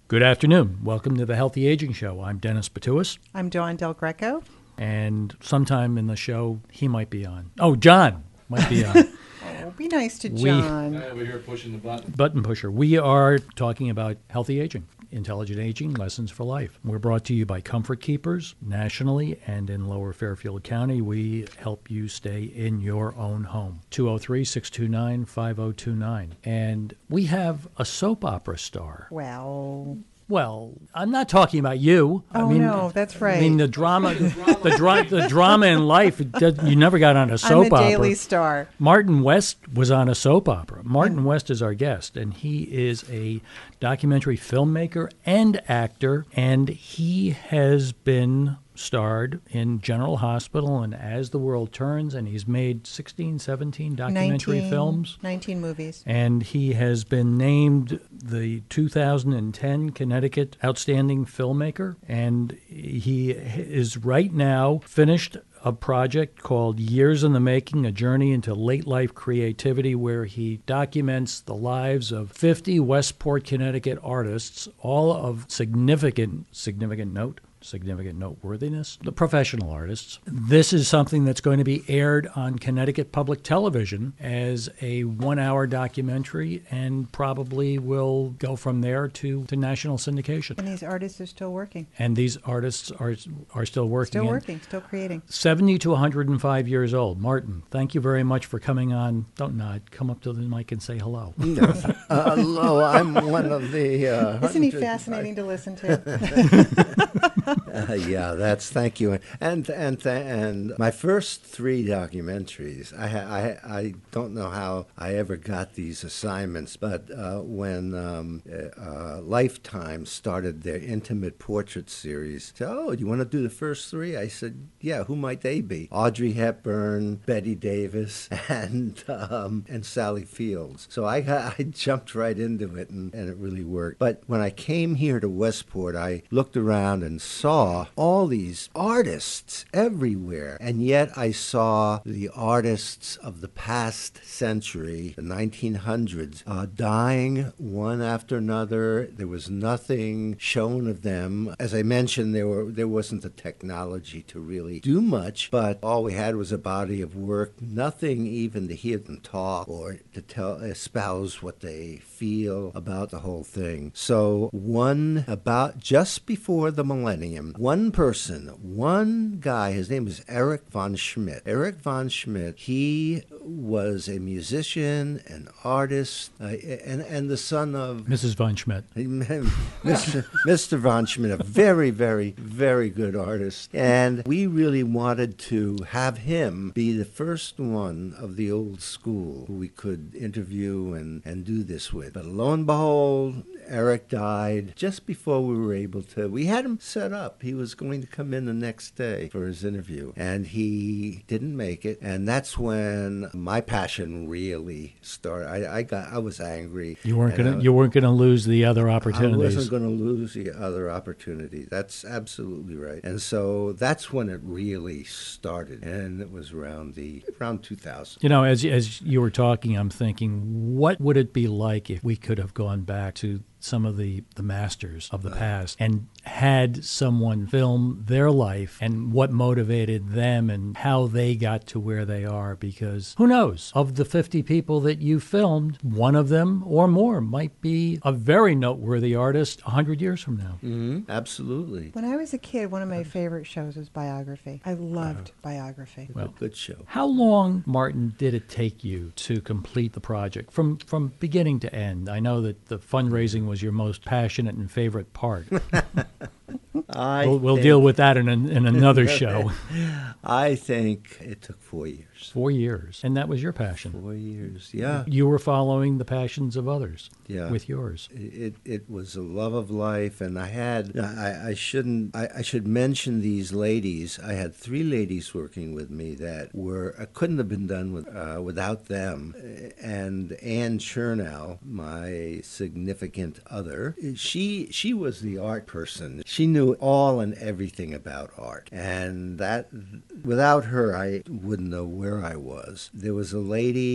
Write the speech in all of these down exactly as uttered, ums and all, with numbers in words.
Good afternoon. Welcome to the Healthy Aging Show. I'm Dennis Batuis. I'm Dawn Del Greco. And sometime in the show, he might be on. Oh, John might be on. Oh, be nice to John. Guy over here pushing the button. Button pusher. We are talking about healthy aging, intelligent aging, lessons for life. We're brought to you by Comfort Keepers nationally and in Lower Fairfield County. We help you stay in your own home. two oh three, six two nine, five oh two nine. And we have a soap opera star. Well, Well, I'm not talking about you. Oh, I mean, no, that's right. I mean, the drama, the, dra- the drama in life, it does, you never got on a soap I'm a opera. Daily Star. Martin West was on a soap opera. Martin West is our guest, and he is a documentary filmmaker and actor, and he has been starred in General Hospital and As the World Turns, and he's made sixteen, seventeen documentary nineteen, films. nineteen movies. And he has been named the two thousand ten Connecticut Outstanding Filmmaker. And he is right now finished a project called Years in the Making, A Journey into Late Life Creativity, where he documents the lives of fifty Westport, Connecticut artists, all of significant, significant note. significant noteworthiness, the professional artists. This is something that's going to be aired on Connecticut Public Television as a one-hour documentary and probably will go from there to, to national syndication. And these artists are still working. And these artists are are still working. Still And working, still creating. seventy to one hundred five years old. Martin, thank you very much for coming on. Don't nod. Come up to the mic and say hello. Uh, hello, I'm one of the... Uh, Isn't he hundred- fascinating to listen to? Uh, yeah, that's thank you, and and th- and my first three documentaries. I, ha- I I don't know how I ever got these assignments, but uh, when um, uh, Lifetime started their intimate portrait series, said, "Oh, do you want to do the first three?" I said, "Yeah." Who might they be? Audrey Hepburn, Betty Davis, and um, and Sally Fields. So I got, I jumped right into it, and, and it really worked. But when I came here to Westport, I looked around and saw all these artists everywhere, and yet I saw the artists of the past century, the nineteen hundreds, uh, dying one after another. There was nothing shown of them. As I mentioned, there were there wasn't the technology to really do much, but all we had was a body of work, nothing even to hear them talk or to tell espouse what they feel about the whole thing. So one about just before the millennium, one person, one guy, his name is Erich von Schmidt. Erich von Schmidt, he was a musician, an artist, uh, and, and the son of... Missus Von Schmidt. Mister Mister Von Schmidt, a very, very, very good artist. And we really wanted to have him be the first one of the old school who we could interview and, and do this with. But lo and behold, Eric died just before we were able to. We had him set up. He was going to come in the next day for his interview, and he didn't make it. And that's when my passion really started. I, I got. I was angry. You weren't and gonna I- you weren't gonna lose the other I opportunities. wasn't going to lose the other opportunity. That's absolutely right. And so that's when it really started, and it was around the around two thousand. You know, as as you were talking, I'm thinking, what would it be like if we could have gone back to some of the, the masters of the past and had someone film their life and what motivated them and how they got to where they are? Because who knows, of the fifty people that you filmed, one of them or more might be a very noteworthy artist one hundred years from now. Mm-hmm. Absolutely. When I was a kid, one of my favorite shows was Biography. I loved Biography. Well, A good show. How long, Martin, did it take you to complete the project from from beginning to end? I know that the fundraising was your most passionate and favorite part. I We'll, we'll think- deal with that in, an, in another show. I think it took four years. Four years. And that was your passion. Four years, yeah. You were following the passions of others Yeah. with yours. It it was a love of life, and I had I, I shouldn't I, I should mention these ladies. I had three ladies working with me that were I couldn't have been done with uh, without them. And Anne Chernow, my significant other, she she was the art person. She knew all and everything about art, and that without her I wouldn't know where I was. There was a lady.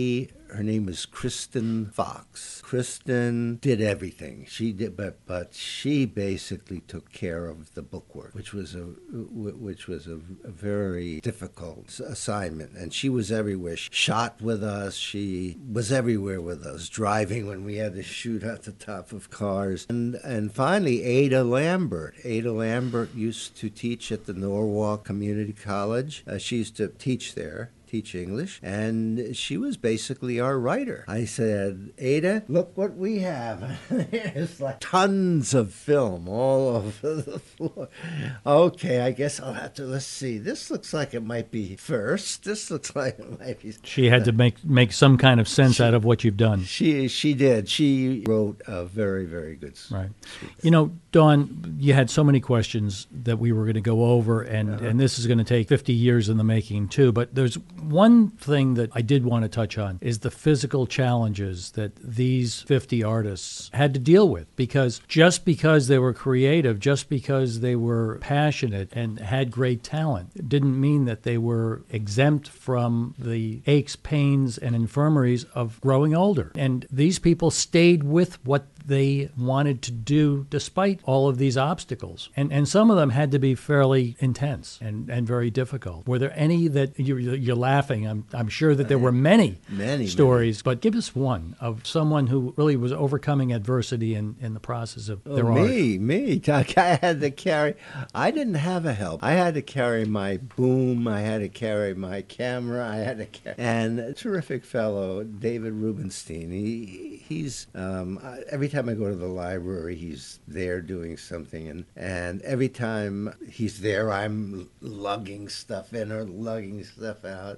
her name was Kristen Fox. Kristen did everything. She did, but but she basically took care of the bookwork, which was a which was a, a very difficult assignment. And she was everywhere. She shot with us. She was everywhere with us, driving when we had to shoot at the top of cars. And and finally, Ada Lambert. Ada Lambert used to teach at the Norwalk Community College. Uh, she used to teach there. teach English, and she was basically our writer. I said, Ada, look what we have. There's like tons of film all over the floor. Okay, I guess I'll have to, let's see. This looks like it might be first. This looks like it might be... She had to make make some kind of sense she, out of what you've done. She she did. She wrote a very, very good Right. You know, Dawn, you had so many questions that we were going to go over, and, uh-huh. and this is going to take fifty years in the making, too. But there's one thing that I did want to touch on is the physical challenges that these fifty artists had to deal with, because just because they were creative, just because they were passionate and had great talent, didn't mean that they were exempt from the aches, pains, and infirmaries of growing older. And these people stayed with what they wanted to do despite all of these obstacles. And and some of them had to be fairly intense and, and very difficult. Were there any that you're, you're laughing? I'm, I'm sure that there were many, many stories, many. But give us one of someone who really was overcoming adversity in, in the process of oh, their me, art. Me, me. I had to carry, I didn't have a help. I had to carry my boom, I had to carry my camera, I had to carry, and a terrific fellow, David Rubenstein. He, he's, um, every time I go to the library, he's there doing something, and, and every time he's there, I'm lugging stuff in or lugging stuff out.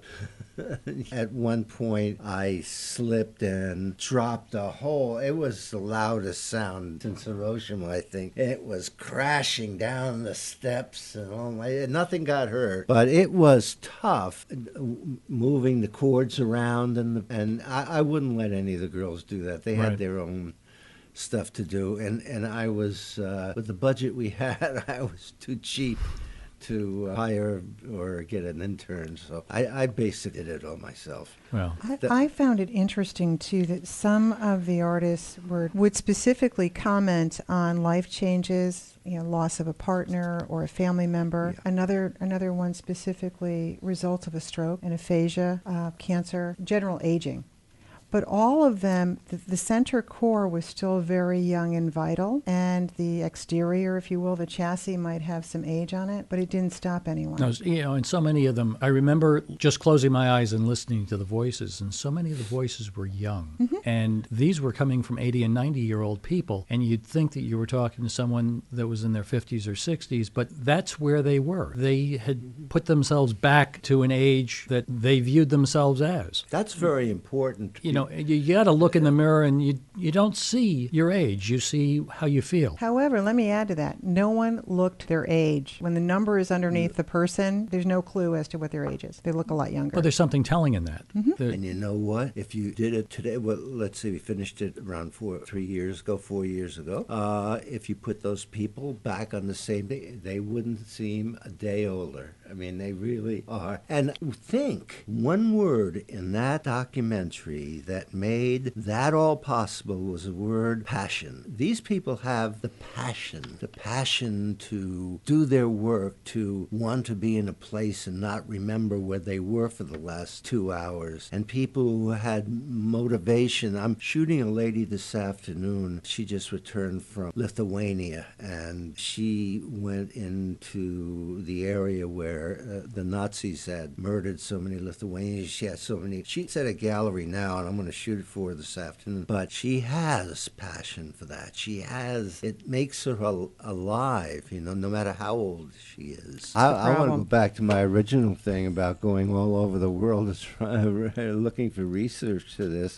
At one point, I slipped and dropped a hole. It was the loudest sound since Hiroshima, I think. It was crashing down the steps, and all my, nothing got hurt, but it was tough moving the cords around, and the, and I, I wouldn't let any of the girls do that. They had Right. their own stuff to do, and and I was uh, with the budget we had, I was too cheap to uh, hire or get an intern, so I, I basically did it all myself. Well, I, The- I found it interesting too that some of the artists were would specifically comment on life changes, you know, loss of a partner or a family member. Yeah. Another another one specifically results of a stroke, an aphasia, uh, cancer, general aging. But all of them, the, the center core was still very young and vital, and the exterior, if you will, the chassis might have some age on it, but it didn't stop anyone. no, you know, and so many of them, I remember just closing my eyes and listening to the voices, and so many of the voices were young. Mm-hmm. And these were coming from eighty and ninety-year-old people, and you'd think that you were talking to someone that was in their fifties or sixties, but that's where they were. They had put themselves back to an age that they viewed themselves as. That's very important. You know, you got to look in the mirror, and you you don't see your age. You see how you feel. However, let me add to that. No one looked their age. When the number is underneath the person, there's no clue as to what their age is. They look a lot younger. But there's something telling in that. There- And you know what? If you did it today, well, let's say we finished it around four, three years ago, four years ago. Uh, if you put those people back on the same day, they wouldn't seem a day older. I mean, they really are. And think, one word in that documentary that made that all possible was the word passion. These people have the passion, the passion to do their work, to want to be in a place and not remember where they were for the last two hours. And people who had motivation. I'm shooting a lady this afternoon. She just returned from Lithuania, and she went into the area where uh, the Nazis had murdered so many Lithuanians. She had so many. She's at a gallery now, and I'm going to shoot it for her this afternoon. But she has passion for that. She has. It makes her al- alive, you know, no matter how old she is. I, I want to go problem. back to my original thing about going all over the world to try, looking for research to this,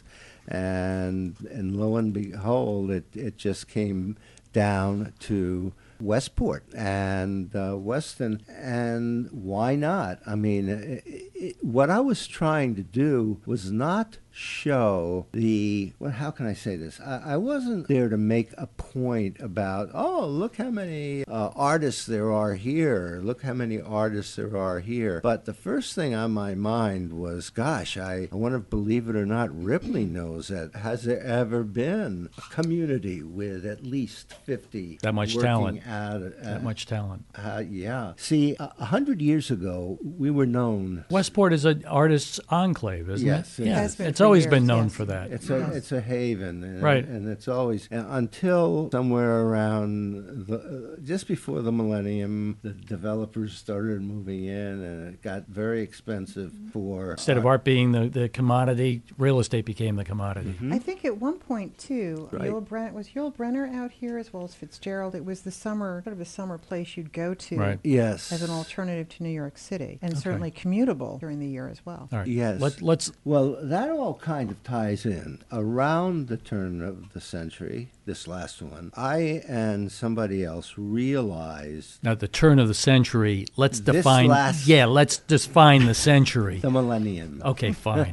and and lo and behold, it it just came down to Westport and uh, Weston, and why not? I mean, it, it, what I was trying to do was not show the, well, how can I say this? I, I wasn't there to make a point about, oh, look how many uh, artists there are here. Look how many artists there are here. But the first thing on my mind was, gosh, I, I wonder if, believe it or not, Ripley knows that. Has there ever been a community with at least fifty That much working talent. At, uh, That much talent. Uh, yeah. See, a a hundred years ago, we were known. Westport is an artist's enclave, isn't Yes, it? it Yeah, has been it's for always years, been known yes. for that. It's a it's a haven, and, Right. And it's always uh, until somewhere around the, uh, just before the millennium, the developers started moving in, and it got very expensive for Instead of uh, art being the, the commodity, real estate became the commodity. I think at one point too, Right. Yul Bren- was Yul Brenner out here as well as Fitzgerald. It was the summer, sort of a summer place you'd go to Right. Yes, as an alternative to New York City, and Okay. certainly commutable during the year as well. All right. Yes. Let, let's Well, that all kind of ties in. Around the turn of the century, this last one, I and somebody else realized at the turn of the century. Let's This define. last- Yeah, let's define the century. the millennium. Okay, fine.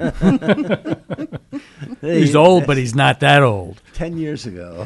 He's old, but he's not that old. ten years ago.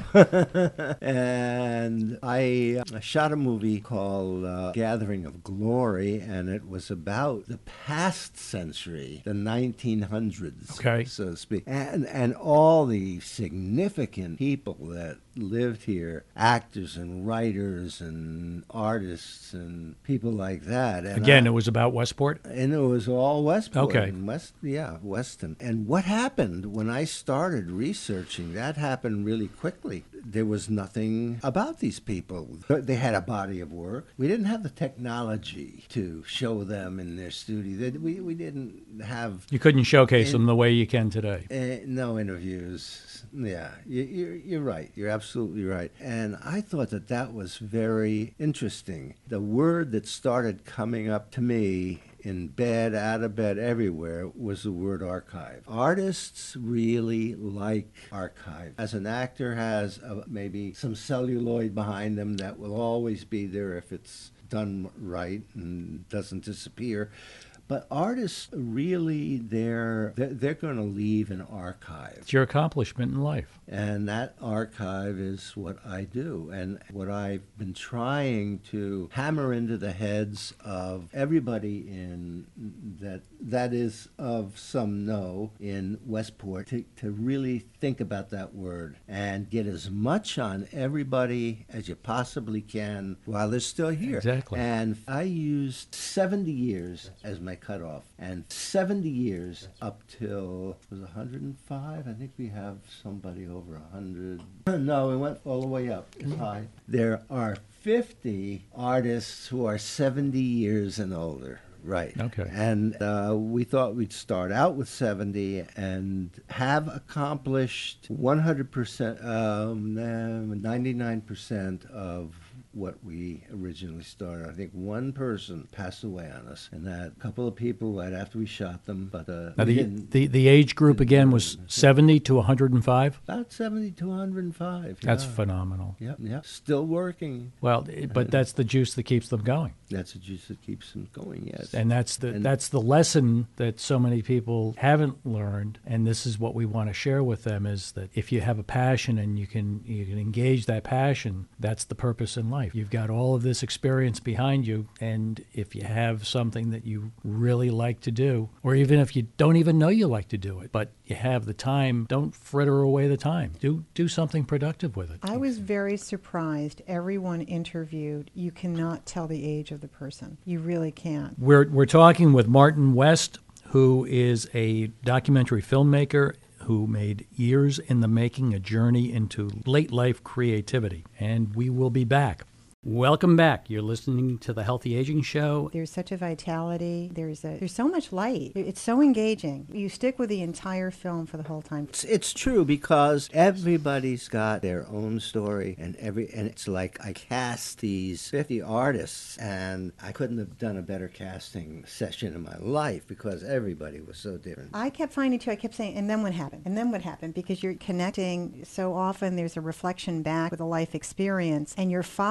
And I uh, shot a movie called uh, Gathering of Glory, and it was about the past century, the nineteen hundreds, Okay. so to speak. And, and all the significant people that lived here, actors and writers and artists and people like that. And Again, I- it was about Westport. and it was all Westport. Okay. And West, yeah, Weston. And what happened when I started researching, that happened really quickly. There was nothing about these people. They had a body of work. We didn't have the technology to show them in their studio. They- We, we didn't have You couldn't showcase And- them the way you can today. uh, no interviews. Yeah, you, you're, you're right. You're absolutely right. And I thought that that was very interesting. The word that started coming up to me in bed, out of bed, everywhere was the word archive. Artists really like archive. As an actor has uh, maybe some celluloid behind them that will always be there if it's done right and doesn't disappear. But artists really, they're they're, they're going to leave an archive. It's your accomplishment in life. And that archive is what I do. And what I've been trying to hammer into the heads of everybody in that that is of some know in Westport to, to really think about that word and get as much on everybody as you possibly can while they're still here. Exactly. And I used seventy years as my cutoff. And seventy years up till, was it one hundred five? I think we have somebody over one hundred. No, we went all the way up as high. There are fifty artists who are seventy years and older. Right. Okay. And uh, we thought we'd start out with seventy and have accomplished one hundred percent, um, ninety-nine percent of what we originally started. I think one person passed away on us, and that a couple of people right after we shot them. But uh, Now, we the, didn't- the, the age group again was seventy to one hundred five. about seventy to one hundred five. That's yeah. phenomenal. Yep, yep. Still working. Well, it- but that's the juice that keeps them going. That's the juice that keeps them going. Yes. And that's the And- that's the lesson that so many people haven't learned, and this is what we want to share with them: is that if you have a passion and you can you can engage that passion, that's the purpose in life. You've got all of this experience behind you, and if you have something that you really like to do, or even if you don't even know you like to do it, but you have the time, don't fritter away the time. Do do something productive with it. I was very surprised. Everyone interviewed, you cannot tell the age of the person. You really can't. We're we're talking with Martin West, who is a documentary filmmaker who made Years in the Making, a journey into late life creativity. And we will be back. Welcome back. You're listening to the Healthy Aging Show. There's such a vitality. There's a there's so much light. It's so engaging. You stick with the entire film for the whole time. It's, it's true because everybody's got their own story, and every and it's like I cast these fifty artists, and I couldn't have done a better casting session in my life because everybody was so different. I kept finding too, I kept saying, and then what happened? And then what happened? Because you're connecting so often, there's a reflection back with a life experience, and you're following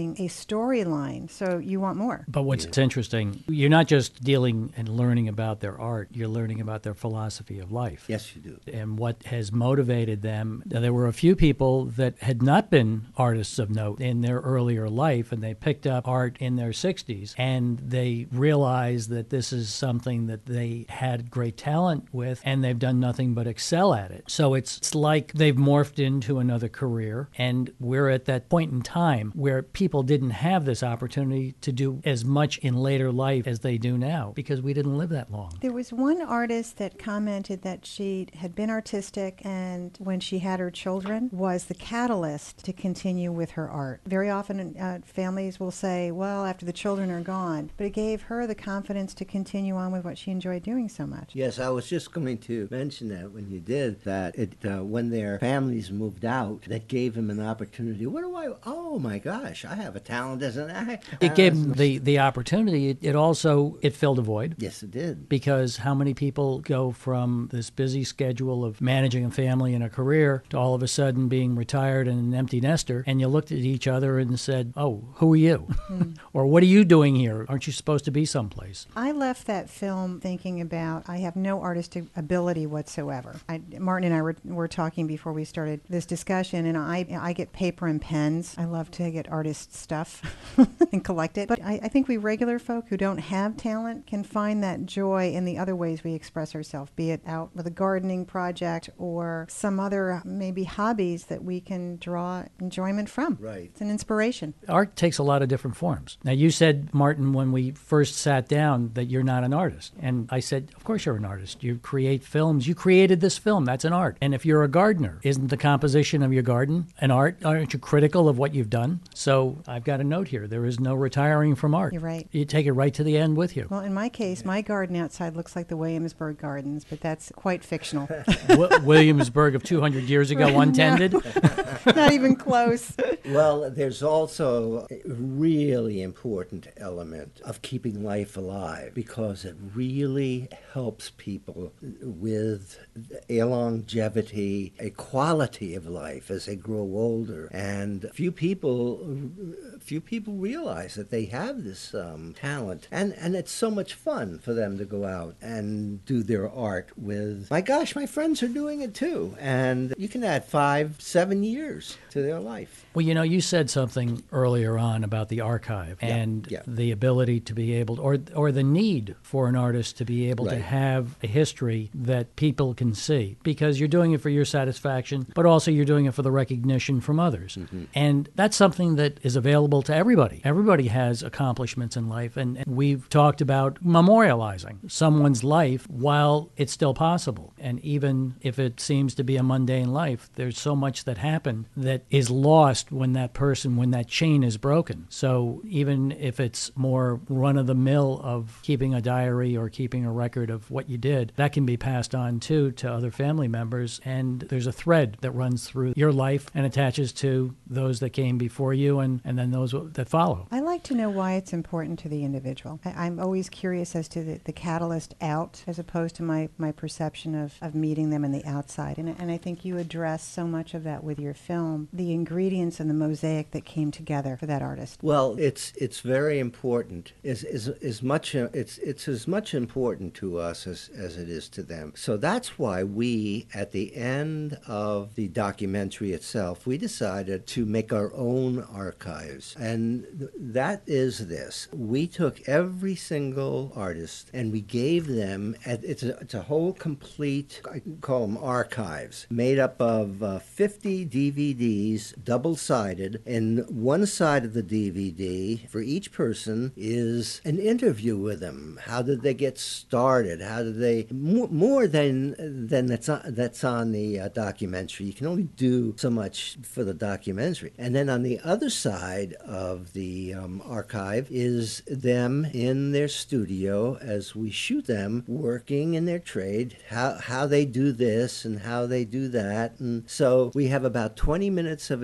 developing a storyline, so you want more. But what's interesting, you're not just dealing and learning about their art, you're learning about their philosophy of life. Yes, you do. And what has motivated them. Now, there were a few people that had not been artists of note in their earlier life, and they picked up art in their sixties, and they realized that this is something that they had great talent with, and they've done nothing but excel at it. So it's, it's like they've morphed into another career, and we're at that point in time where people didn't have this opportunity to do as much in later life as they do now, because we didn't live that long. There was one artist that commented that she had been artistic, and when she had her children was the catalyst to continue with her art. Very often uh, families will say, well, after the children are gone, but it gave her the confidence to continue on with what she enjoyed doing so much. Yes, I was just going to mention that when you did that, it uh, when their families moved out, that gave them an opportunity. What do I, oh my gosh, I have a talent as an actor. It gave them the, the opportunity. It, it also, it filled a void. Yes, it did. Because how many people go from this busy schedule of managing a family and a career to all of a sudden being retired and an empty nester, and you looked at each other and said, oh, who are you? Mm. Or what are you doing here? Aren't you supposed to be someplace? I left that film thinking about, I have no artistic ability whatsoever. I, Martin and I were, were talking before we started this discussion, and I, I get paper and pens. I love to get artist stuff and collect it. But I, I think we regular folk who don't have talent can find that joy in the other ways we express ourselves, be it out with a gardening project or some other maybe hobbies that we can draw enjoyment from. Right. It's an inspiration. Art takes a lot of different forms. Now, you said, Martin, when we first sat down that you're not an artist. And I said, of course you're an artist. You create films. You created this film. That's an art. And if you're a gardener, isn't the composition of your garden an art? Aren't you critical of what you've done? So I've got a note here. There is no retiring from art. You're right. You take it right to the end with you. Well, in my case, my garden outside looks like the Williamsburg Gardens, but that's quite fictional. w- Williamsburg of two hundred years ago, untended? Not even close. Well, there's also a really important element of keeping life alive, because it really helps people with a longevity, a quality of life as they grow older. And few people, few people realize that they have this um, talent, and and it's so much fun for them to go out and do their art with. My gosh, my friends are doing it too, and you can add five, seven years to their life. Well, you know, you said something earlier on about the archive Yeah, and yeah. the ability to be able, or or the need for an artist to be able to Right. have a history that people can see, because you're doing it for your satisfaction, but also you're doing it for the recognition from others. Mm-hmm. And that's something that is available to everybody. Everybody has accomplishments in life, and, and we've talked about memorializing someone's life while it's still possible. And even if it seems to be a mundane life, there's so much that happened that is lost when that person, when that chain is broken. So even if it's more run-of-the-mill of keeping a diary or keeping a record of what you did, that can be passed on too to other family members. And there's a thread that runs through your life and attaches to those that came before you and, and then those that follow. I like to know why it's important to the individual. I, I'm always curious as to the, the catalyst out as opposed to my, my perception of, of meeting them in the outside. And, and I think you address so much of that with your film, the ingredients and the mosaic that came together for that artist. Well, it's it's very important. Is is as much it's it's as much important to us as as it is to them. So that's why we, at the end of the documentary itself, we decided to make our own archives, and th- that is this: we took every single artist and we gave them. It's a it's a whole complete, I call them archives, made up of uh, fifty D V Ds, double-sided, and one side of the D V D for each person is an interview with them. How did they get started? How did they more, more than than that's on, that's on the uh, documentary. You can only do so much for the documentary. And then on the other side of the um, archive is them in their studio as we shoot them working in their trade. How how they do this and how they do that. And so we have about twenty minutes of an interview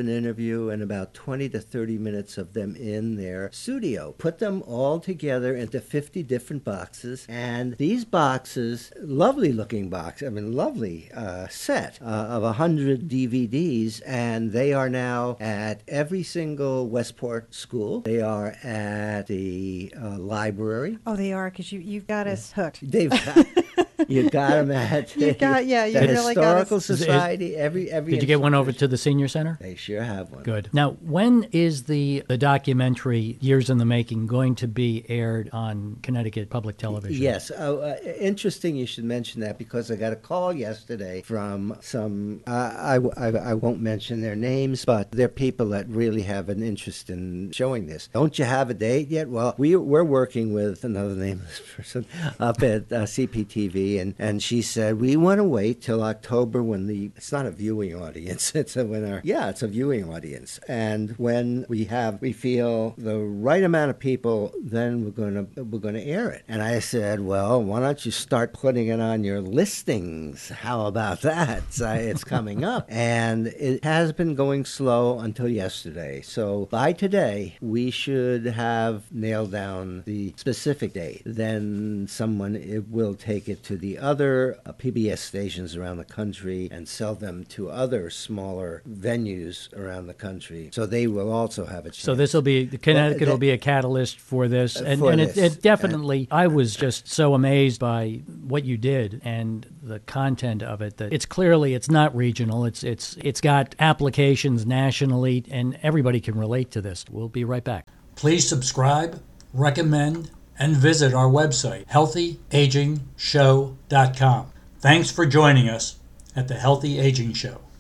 interview and about twenty to thirty minutes of them in their studio. Put them all together into fifty different boxes, and these boxes, lovely looking box, I mean, lovely uh, set uh, of one hundred D V Ds, and they are now at every single Westport school. They are at the uh, library. Oh, they are, because you, you've got us hooked. They've got, you got them at You got- yeah, you the really got us- Historical Is it- Society. Every every Did you get one over institution. to the senior center? They sure have one. Good. Now, when is the, the documentary Years in the Making going to be aired on Connecticut Public Television? Yes. Oh, uh, interesting you should mention that, because I got a call yesterday from some, uh, I, I, I won't mention their names, but they're people that really have an interest in showing this. Don't you have a date yet? Well, we, we're working with another nameless person up at uh, C P T V, and, and she said, we want to wait till October when the, it's not a viewing audience, it's a, when our, yeah, it's a viewing audience. And when we have, we feel the right amount of people, then we're going to, we're going to air it. And I said, well, why don't you start putting it on your listings? How about that? So it's coming up. And it has been going slow until yesterday. So by today, we should have nailed down the specific date. Then someone it will take it to the other uh, P B S stations around the country and sell them to other smaller venues around the country. So they will also have a chance. So this will be, Connecticut Well, will be a catalyst for this. And, for and it, this. it definitely, I was just so amazed by what you did and the content of it, that it's clearly, it's not regional. It's, it's, it's got applications nationally, and everybody can relate to this. We'll be right back. Please subscribe, recommend, and visit our website, healthy aging show dot com. Thanks for joining us at the Healthy Aging Show.